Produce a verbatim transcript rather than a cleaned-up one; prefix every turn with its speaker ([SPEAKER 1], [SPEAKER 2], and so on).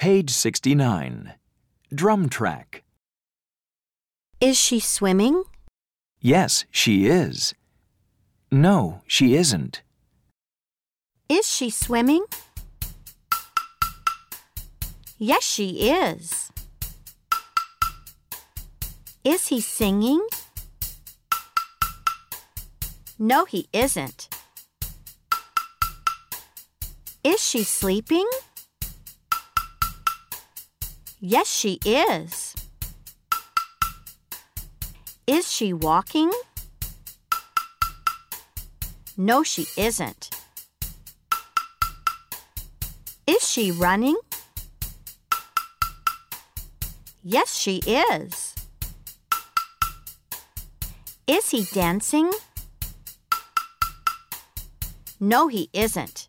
[SPEAKER 1] Page sixty-nine. Drum track.
[SPEAKER 2] Is she swimming?
[SPEAKER 1] Yes, she is. No, she isn't.
[SPEAKER 2] Is she swimming? Yes, she is. Is he singing? No, he isn't. Is she sleeping? Yes, she is. Is she walking? No, she isn't. Is she running? Yes, she is. Is he dancing? No, he isn't.